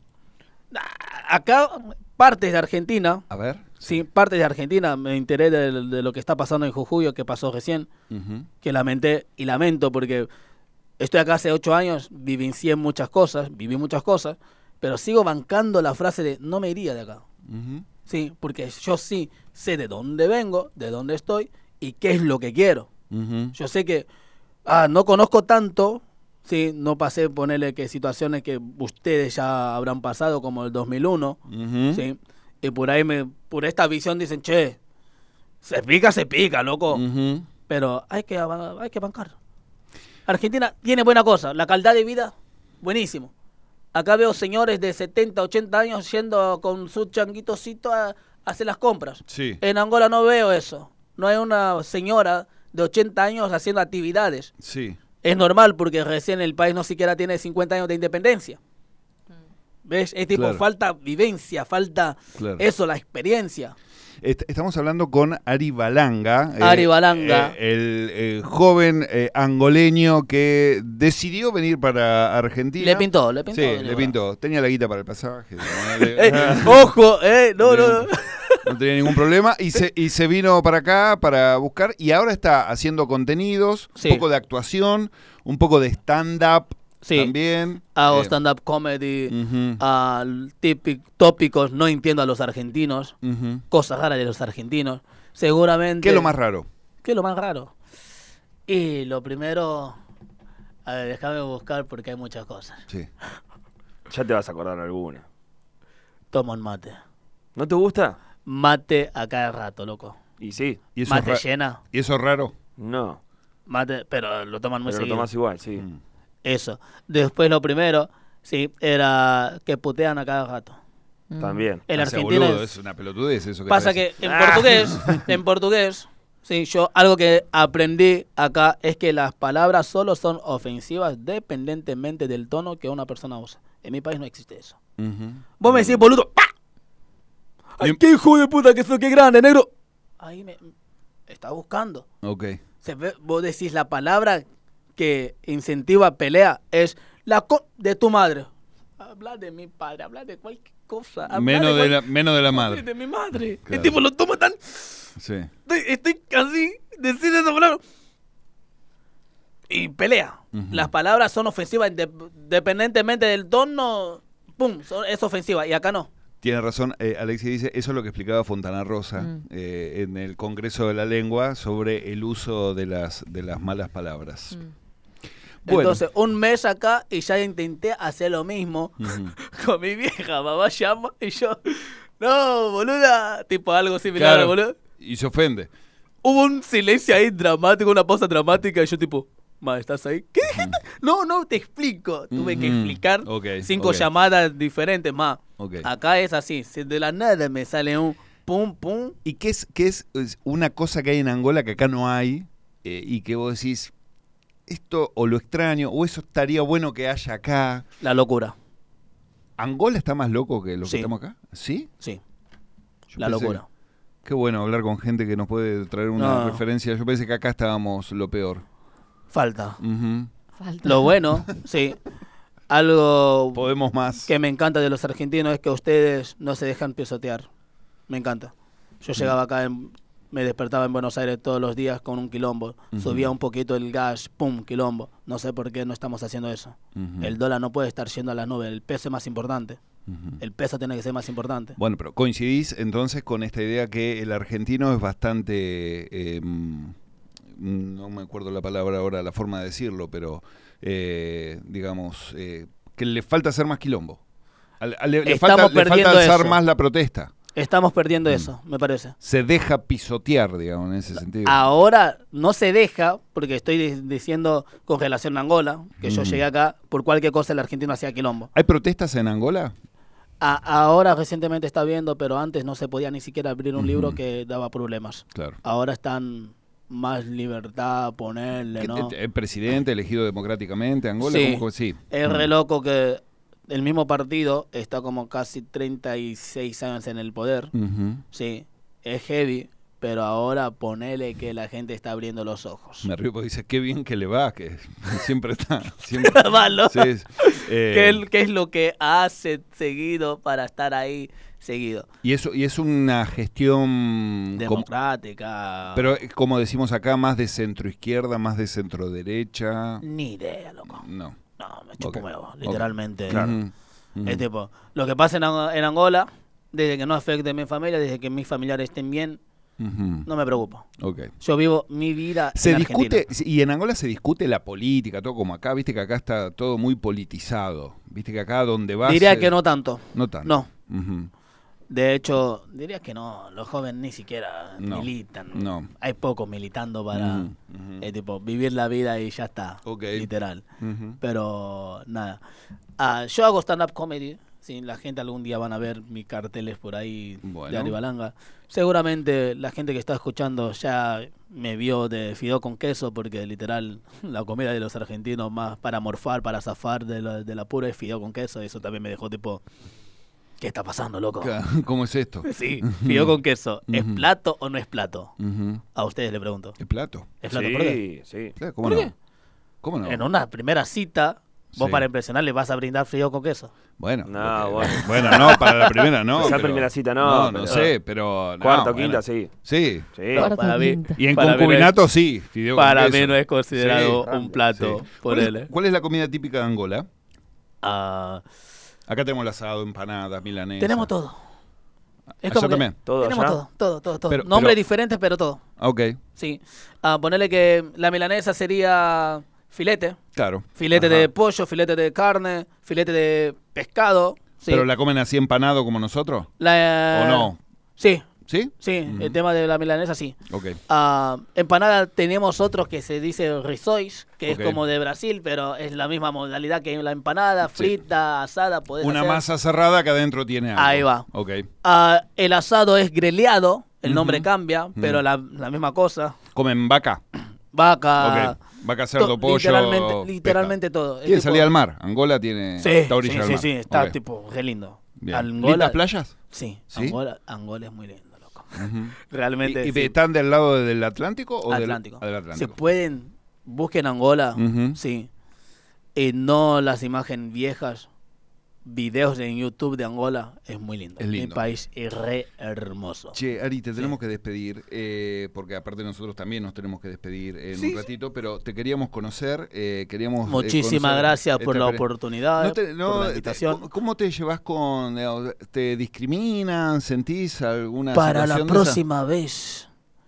[SPEAKER 3] Acá, partes de Argentina...
[SPEAKER 1] A ver.
[SPEAKER 3] Sí, partes de Argentina, me enteré de, de lo que está pasando en Jujuy, que pasó recién,
[SPEAKER 1] Ujú.
[SPEAKER 3] que lamenté y lamento porque estoy acá hace ocho años, vivencié muchas cosas, viví muchas cosas, pero sigo bancando la frase de no me iría de acá.
[SPEAKER 1] Ujú.
[SPEAKER 3] Sí, porque yo sí sé de dónde vengo, de dónde estoy y qué es lo que quiero.
[SPEAKER 1] Ujú.
[SPEAKER 3] Yo sé que ah, no conozco tanto, sí, no pasé, ponerle que situaciones que ustedes ya habrán pasado, como el dos mil uno,
[SPEAKER 1] Ujú.
[SPEAKER 3] sí, y por ahí, me, por esta visión dicen, che, se pica, se pica, loco,
[SPEAKER 1] Ujú.
[SPEAKER 3] pero hay que, ava- hay que bancar. Argentina tiene buena cosa, la calidad de vida, buenísimo. Acá veo señores de setenta, ochenta años yendo con su changuitocito a, a hacer las compras.
[SPEAKER 1] Sí.
[SPEAKER 3] En Angola no veo eso. No hay una señora de ochenta años haciendo actividades.
[SPEAKER 1] Sí.
[SPEAKER 3] Es normal porque recién el país no siquiera tiene cincuenta años de independencia. ¿Ves? Es tipo,
[SPEAKER 1] Claro.
[SPEAKER 3] falta vivencia, falta
[SPEAKER 1] Claro.
[SPEAKER 3] eso, la experiencia.
[SPEAKER 1] Est- Estamos hablando con Ari Balanga.
[SPEAKER 3] Ari Balanga.
[SPEAKER 1] eh, el eh, joven eh, angoleño que decidió venir para Argentina.
[SPEAKER 3] Le pintó, le pintó.
[SPEAKER 1] Sí,
[SPEAKER 3] de
[SPEAKER 1] le
[SPEAKER 3] verdad.
[SPEAKER 1] pintó. Tenía la guita para el pasaje.
[SPEAKER 3] Eh, ojo, eh, no, no, no.
[SPEAKER 1] No tenía ningún problema. Y se, y se vino para acá para buscar. Y ahora está haciendo contenidos,
[SPEAKER 3] Sí.
[SPEAKER 1] un poco de actuación, un poco de stand-up
[SPEAKER 3] Sí.
[SPEAKER 1] también.
[SPEAKER 3] Hago
[SPEAKER 1] Eh,
[SPEAKER 3] stand-up comedy,
[SPEAKER 1] ujú,
[SPEAKER 3] ah, típic- tópicos, no entiendo a los argentinos,
[SPEAKER 1] ujú.
[SPEAKER 3] cosas raras de los argentinos. Seguramente...
[SPEAKER 1] ¿Qué es lo más raro?
[SPEAKER 3] ¿Qué es lo más raro? Y lo primero... A ver, déjame buscar porque hay muchas cosas.
[SPEAKER 1] Sí.
[SPEAKER 2] Ya te vas a acordar alguna.
[SPEAKER 3] Tomo un mate.
[SPEAKER 2] ¿No te gusta?
[SPEAKER 3] Mate a cada rato, loco.
[SPEAKER 2] Y sí.
[SPEAKER 1] ¿Y eso, es
[SPEAKER 3] Mate
[SPEAKER 1] ra-
[SPEAKER 3] llena.
[SPEAKER 1] ¿Y eso es raro?
[SPEAKER 2] No.
[SPEAKER 3] Mate, pero lo toman muy
[SPEAKER 2] Pero lo
[SPEAKER 3] seguido.
[SPEAKER 2] tomás igual, sí.
[SPEAKER 1] Mm.
[SPEAKER 3] Eso. Después lo primero, sí, era que putean a cada rato.
[SPEAKER 4] Mm.
[SPEAKER 2] También.
[SPEAKER 3] El
[SPEAKER 1] No sea
[SPEAKER 3] argentino
[SPEAKER 1] boludo,
[SPEAKER 3] es-
[SPEAKER 1] es una pelotudez eso que
[SPEAKER 3] Pasa
[SPEAKER 1] traes.
[SPEAKER 3] que en
[SPEAKER 2] Ah.
[SPEAKER 3] portugués, en portugués, sí, yo algo que aprendí acá es que las palabras solo son ofensivas dependientemente del tono que una persona usa. En mi país no existe eso.
[SPEAKER 1] Ujú.
[SPEAKER 3] Vos me decís, boludo, ¡pah! ¡Ay,
[SPEAKER 1] Lim-
[SPEAKER 3] qué hijo de puta que sos, qué grande, negro! Ahí me... Está buscando.
[SPEAKER 1] Ok.
[SPEAKER 3] Se ve, vos decís la palabra que incentiva pelea es la co de tu madre. Habla de mi padre, habla de cualquier cosa. habla
[SPEAKER 1] Menos de,
[SPEAKER 3] cual-
[SPEAKER 1] la, menos de la
[SPEAKER 3] habla
[SPEAKER 1] madre.
[SPEAKER 3] de mi madre.
[SPEAKER 1] Claro.
[SPEAKER 3] El tipo lo toma tan...
[SPEAKER 1] Sí.
[SPEAKER 3] Estoy, estoy casi decir esa palabra. Y pelea.
[SPEAKER 1] Ujú.
[SPEAKER 3] Las palabras son ofensivas inde- independientemente del tono. Pum, son- es ofensiva. Y acá no.
[SPEAKER 1] Tiene razón, eh, Alexia dice, eso es lo que explicaba Fontana Rosa
[SPEAKER 4] Mm.
[SPEAKER 1] eh, en el Congreso de la Lengua sobre el uso de las, de las malas palabras.
[SPEAKER 4] Mm.
[SPEAKER 1] Bueno.
[SPEAKER 3] Entonces, un mes acá y ya intenté hacer lo mismo
[SPEAKER 1] Ujú.
[SPEAKER 3] con mi vieja. Mamá llama y yo, no, boluda. Tipo algo similar,
[SPEAKER 1] Claro.
[SPEAKER 3] boludo.
[SPEAKER 1] Y se ofende.
[SPEAKER 3] Hubo un silencio ahí dramático, una pausa dramática. Y yo, tipo, ma, ¿estás ahí? ¿Qué dijiste? No, no, te explico. Tuve que
[SPEAKER 1] Ujú.
[SPEAKER 3] explicar
[SPEAKER 1] Ok,
[SPEAKER 3] cinco
[SPEAKER 1] ok.
[SPEAKER 3] llamadas diferentes más.
[SPEAKER 1] Ok.
[SPEAKER 3] Acá es así. Si de la nada me sale un pum, pum.
[SPEAKER 1] ¿Y qué es, qué es, es una cosa que hay en Angola que acá no hay eh, y que vos decís, esto o lo extraño o eso estaría bueno que haya acá?
[SPEAKER 3] La locura.
[SPEAKER 1] ¿Angola está más loco que lo que
[SPEAKER 3] Sí.
[SPEAKER 1] estamos acá? ¿Sí?
[SPEAKER 3] Sí,
[SPEAKER 1] Yo
[SPEAKER 3] la
[SPEAKER 1] pensé-
[SPEAKER 3] locura.
[SPEAKER 1] Qué bueno hablar con gente que nos puede traer una
[SPEAKER 3] No.
[SPEAKER 1] referencia. Yo pensé que acá estábamos lo peor.
[SPEAKER 3] Falta.
[SPEAKER 1] Ujú.
[SPEAKER 4] Falta.
[SPEAKER 3] Lo bueno, sí. Algo
[SPEAKER 1] Podemos más.
[SPEAKER 3] que me encanta de los argentinos es que ustedes no se dejan pisotear. Me encanta. Yo llegaba acá, en- me despertaba en Buenos Aires todos los días con un quilombo.
[SPEAKER 1] Ujú.
[SPEAKER 3] Subía un poquito el gas, pum, quilombo. No sé por qué no estamos haciendo eso.
[SPEAKER 1] Ujú.
[SPEAKER 3] El dólar no puede estar yendo a las nubes. El peso es más importante.
[SPEAKER 1] Ujú.
[SPEAKER 3] El peso tiene que ser más importante.
[SPEAKER 1] Bueno, pero coincidís entonces con esta idea que el argentino es bastante, eh, no me acuerdo la palabra ahora, la forma de decirlo, pero eh, digamos, eh, que le falta hacer más quilombo. Al- al- Le, le
[SPEAKER 3] Estamos
[SPEAKER 1] falta, le falta
[SPEAKER 3] perdiendo
[SPEAKER 1] alzar
[SPEAKER 3] eso.
[SPEAKER 1] más la protesta.
[SPEAKER 3] Estamos perdiendo
[SPEAKER 1] Mm.
[SPEAKER 3] eso, me parece.
[SPEAKER 1] Se deja pisotear, digamos, en ese sentido.
[SPEAKER 3] Ahora no se deja, porque estoy di- diciendo con relación a Angola, que yo
[SPEAKER 1] Mm.
[SPEAKER 3] llegué acá, por cualquier cosa el argentino hacía quilombo.
[SPEAKER 1] ¿Hay protestas en Angola?
[SPEAKER 3] A- ahora recientemente está viendo, pero antes no se podía ni siquiera abrir un
[SPEAKER 1] Ujú.
[SPEAKER 3] libro que daba problemas.
[SPEAKER 1] Claro.
[SPEAKER 3] Ahora están más libertad, ponerle,
[SPEAKER 1] ¿Qué-
[SPEAKER 3] ¿no?
[SPEAKER 1] ¿El presidente elegido democráticamente Angola?
[SPEAKER 3] Sí.
[SPEAKER 1] ¿Cómo que- sí.
[SPEAKER 3] Es
[SPEAKER 1] Mm.
[SPEAKER 3] re loco que el mismo partido está como casi treinta y seis años en el poder.
[SPEAKER 1] Ujú.
[SPEAKER 3] Sí, es heavy, pero ahora ponele que la gente está abriendo los ojos.
[SPEAKER 1] Me río porque dice, qué bien que le va, que siempre está. Siempre,
[SPEAKER 3] Malo.
[SPEAKER 1] sí, es, eh,
[SPEAKER 3] ¿Qué, es- qué es lo que hace seguido para estar ahí seguido?
[SPEAKER 1] y, eso, y es una gestión, como,
[SPEAKER 3] Democrática.
[SPEAKER 1] pero eh, como decimos acá, más de centro izquierda, más de centro derecha.
[SPEAKER 3] Ni idea, loco.
[SPEAKER 1] No.
[SPEAKER 3] No, me chupo
[SPEAKER 1] Ok,
[SPEAKER 3] huevo,
[SPEAKER 1] ok.
[SPEAKER 3] literalmente.
[SPEAKER 1] Ujú, ujú.
[SPEAKER 3] Es tipo, lo que pasa en, Ang- en Angola, desde que no afecte a mi familia, desde que mis familiares estén bien,
[SPEAKER 1] Ujú.
[SPEAKER 3] no me preocupo.
[SPEAKER 1] Ok.
[SPEAKER 3] Yo vivo mi vida
[SPEAKER 1] Se
[SPEAKER 3] en
[SPEAKER 1] discute,
[SPEAKER 3] Argentina.
[SPEAKER 1] y en Angola se discute la política, todo como acá, viste que acá está todo muy politizado, viste que acá donde vas...
[SPEAKER 3] Diría
[SPEAKER 1] eh,
[SPEAKER 3] que no tanto.
[SPEAKER 1] No tanto.
[SPEAKER 3] No.
[SPEAKER 1] Ujú.
[SPEAKER 3] De hecho, diría que no. Los jóvenes ni siquiera
[SPEAKER 1] No,
[SPEAKER 3] militan.
[SPEAKER 1] no.
[SPEAKER 3] Hay pocos militando para
[SPEAKER 1] Ujú, ujú.
[SPEAKER 3] eh, tipo, vivir la vida y ya está.
[SPEAKER 1] Ok.
[SPEAKER 3] Literal.
[SPEAKER 1] Ujú.
[SPEAKER 3] Pero nada. Ah, yo hago stand-up comedy. Sí, la gente algún día van a ver mis carteles por ahí
[SPEAKER 1] Bueno.
[SPEAKER 3] de Aribalanga. Seguramente la gente que está escuchando ya me vio de fideo con queso porque literal la comida de los argentinos más para morfar, para zafar de la, de la pura es fideo con queso. Eso también me dejó tipo, ¿qué está pasando, loco?
[SPEAKER 1] ¿Cómo es esto?
[SPEAKER 3] Sí, fideo con queso. ¿Es
[SPEAKER 1] Ujú.
[SPEAKER 3] plato o no es plato?
[SPEAKER 1] Ujú.
[SPEAKER 3] A ustedes le pregunto.
[SPEAKER 1] ¿El plato?
[SPEAKER 3] ¿Es plato? ¿Por qué?
[SPEAKER 2] Sí, sí.
[SPEAKER 1] Claro, ¿Cómo
[SPEAKER 3] ¿Por
[SPEAKER 1] no?
[SPEAKER 3] qué?
[SPEAKER 1] ¿Cómo no?
[SPEAKER 3] En una primera cita Vos
[SPEAKER 1] Sí.
[SPEAKER 3] para impresionar le vas a brindar frío con queso.
[SPEAKER 1] Bueno,
[SPEAKER 2] No,
[SPEAKER 1] porque-
[SPEAKER 2] bueno.
[SPEAKER 1] bueno, no, para la primera no.
[SPEAKER 2] Esa
[SPEAKER 1] pero-
[SPEAKER 2] primera cita no,
[SPEAKER 1] No, no
[SPEAKER 2] pero-
[SPEAKER 1] sé, pero. no,
[SPEAKER 2] Cuarta o
[SPEAKER 1] bueno.
[SPEAKER 2] quinta, sí.
[SPEAKER 1] Sí.
[SPEAKER 2] Sí.
[SPEAKER 3] No, para mí,
[SPEAKER 1] Y en
[SPEAKER 3] para mí no
[SPEAKER 1] concubinato
[SPEAKER 3] es-
[SPEAKER 1] sí. fideo con
[SPEAKER 3] para
[SPEAKER 1] queso.
[SPEAKER 3] mí no es considerado
[SPEAKER 1] Sí.
[SPEAKER 3] un plato
[SPEAKER 1] Sí.
[SPEAKER 3] por
[SPEAKER 1] ¿Cuál,
[SPEAKER 3] él.
[SPEAKER 1] es,
[SPEAKER 3] eh.
[SPEAKER 1] cuál es la comida típica de Angola?
[SPEAKER 3] Ah,
[SPEAKER 1] Acá tenemos el asado, empanadas, milanesas.
[SPEAKER 3] tenemos todo. Es
[SPEAKER 1] Allá
[SPEAKER 3] como que
[SPEAKER 1] también.
[SPEAKER 2] Todo
[SPEAKER 3] tenemos
[SPEAKER 2] allá.
[SPEAKER 3] todo, todo, todo, todo.
[SPEAKER 1] Pero-
[SPEAKER 3] Nombres
[SPEAKER 1] pero-
[SPEAKER 3] diferentes, pero todo.
[SPEAKER 1] Ok,
[SPEAKER 3] Sí. Ah, ponerle que la milanesa sería filete,
[SPEAKER 1] claro.
[SPEAKER 3] filete
[SPEAKER 2] Ajá.
[SPEAKER 3] de pollo, filete de carne, filete de pescado. Sí.
[SPEAKER 1] ¿Pero la comen así empanado como nosotros?
[SPEAKER 3] La-
[SPEAKER 1] ¿O no?
[SPEAKER 3] Sí,
[SPEAKER 1] ¿Sí?
[SPEAKER 3] sí.
[SPEAKER 1] Ujú.
[SPEAKER 3] El tema de la milanesa, sí.
[SPEAKER 1] Ok.
[SPEAKER 3] Ah, empanada tenemos otros que se dice risois, que
[SPEAKER 1] Ok.
[SPEAKER 3] es como de Brasil, pero es la misma modalidad que la empanada,
[SPEAKER 1] Sí.
[SPEAKER 3] frita, asada, podés
[SPEAKER 1] Una
[SPEAKER 3] hacer.
[SPEAKER 1] masa cerrada que adentro tiene algo.
[SPEAKER 3] Ahí va.
[SPEAKER 1] Ok.
[SPEAKER 3] Ah, el asado es greleado, el nombre
[SPEAKER 1] Ujú.
[SPEAKER 3] cambia, pero
[SPEAKER 1] Ujú.
[SPEAKER 3] la, la misma cosa.
[SPEAKER 1] Comen vaca.
[SPEAKER 3] Vaca.
[SPEAKER 1] Ok. Vaca, cerdo,
[SPEAKER 3] to-
[SPEAKER 1] pollo.
[SPEAKER 3] Literalmente,
[SPEAKER 1] pescado.
[SPEAKER 3] literalmente todo. Es
[SPEAKER 1] Tiene
[SPEAKER 3] tipo-
[SPEAKER 1] salida al mar. Angola tiene.
[SPEAKER 3] Sí,
[SPEAKER 1] está a orilla
[SPEAKER 3] sí,
[SPEAKER 1] del
[SPEAKER 3] sí,
[SPEAKER 1] mar.
[SPEAKER 3] sí, está
[SPEAKER 1] Ok.
[SPEAKER 3] tipo re lindo.
[SPEAKER 1] Bien.
[SPEAKER 3] Angola,
[SPEAKER 1] ¿Lindas playas?
[SPEAKER 3] Sí,
[SPEAKER 1] ¿Sí?
[SPEAKER 3] Angola, Angola es muy lindo, loco.
[SPEAKER 1] Ujú.
[SPEAKER 3] Realmente.
[SPEAKER 1] ¿Y, y
[SPEAKER 3] sí.
[SPEAKER 1] están del lado del Atlántico o del-
[SPEAKER 3] Atlántico.
[SPEAKER 1] ah, del
[SPEAKER 3] Se
[SPEAKER 1] Atlántico?
[SPEAKER 3] pueden, busquen Angola,
[SPEAKER 1] Ujú.
[SPEAKER 3] sí. Y no las imágenes viejas, videos en YouTube de Angola, es muy lindo.
[SPEAKER 1] Es lindo.
[SPEAKER 3] Mi país es re hermoso.
[SPEAKER 1] Che, Ari, te tenemos que despedir, eh, porque aparte nosotros también nos tenemos que despedir en
[SPEAKER 3] Sí,
[SPEAKER 1] un ratito, pero te queríamos conocer, eh, queríamos... eh,
[SPEAKER 3] Muchísimas
[SPEAKER 1] conocer
[SPEAKER 3] gracias por
[SPEAKER 1] esta
[SPEAKER 3] la
[SPEAKER 1] experien-
[SPEAKER 3] oportunidad,
[SPEAKER 1] No te- no,
[SPEAKER 3] por la
[SPEAKER 1] te-
[SPEAKER 3] invitación.
[SPEAKER 1] ¿cómo- ¿Cómo te llevas con... eh, ¿Te discriminan? ¿Sentís alguna
[SPEAKER 3] Para la
[SPEAKER 1] situación de esa?
[SPEAKER 3] próxima vez,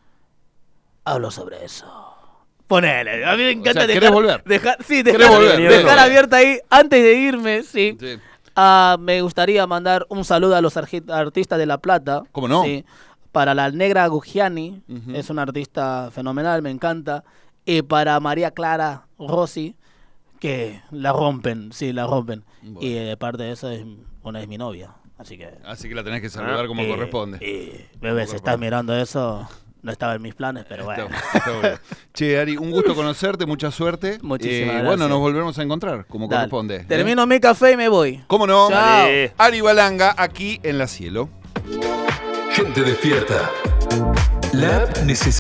[SPEAKER 3] hablo sobre eso. Ponele, a mí me encanta
[SPEAKER 1] sea, ¿querés
[SPEAKER 3] dejar,
[SPEAKER 1] volver?
[SPEAKER 3] dejar, sí,
[SPEAKER 1] ¿Querés
[SPEAKER 3] dejar,
[SPEAKER 1] volver?
[SPEAKER 3] dejar
[SPEAKER 1] Bien.
[SPEAKER 3] abierta ahí, antes de irme, sí.
[SPEAKER 1] Sí.
[SPEAKER 3] Ah, me gustaría mandar un saludo a los argi- artistas de La Plata.
[SPEAKER 1] ¿Cómo no?
[SPEAKER 3] Sí. Para la Negra Gugiani,
[SPEAKER 1] Ujú.
[SPEAKER 3] es una artista fenomenal, me encanta. Y para María Clara Rossi, que la rompen, sí, la rompen.
[SPEAKER 1] Bueno.
[SPEAKER 3] Y de parte de eso, es, una es mi novia. Así que...
[SPEAKER 1] Así que la tenés que saludar como
[SPEAKER 3] eh,
[SPEAKER 1] corresponde.
[SPEAKER 3] eh, bebé, si
[SPEAKER 1] Como
[SPEAKER 3] estás
[SPEAKER 1] corresponde.
[SPEAKER 3] mirando eso, no estaba en mis planes, pero bueno.
[SPEAKER 1] Está- está bueno. Che, Ari, un gusto conocerte, mucha suerte.
[SPEAKER 3] Muchísimas
[SPEAKER 1] Eh,
[SPEAKER 3] gracias.
[SPEAKER 1] Bueno, nos volvemos a encontrar, como
[SPEAKER 3] Dale.
[SPEAKER 1] corresponde. ¿eh?
[SPEAKER 3] Termino mi café y me voy.
[SPEAKER 1] ¿Cómo no?
[SPEAKER 3] Chao.
[SPEAKER 2] Dale.
[SPEAKER 1] Ari Balanga, aquí en La Cielo.
[SPEAKER 5] Gente despierta. La app necesita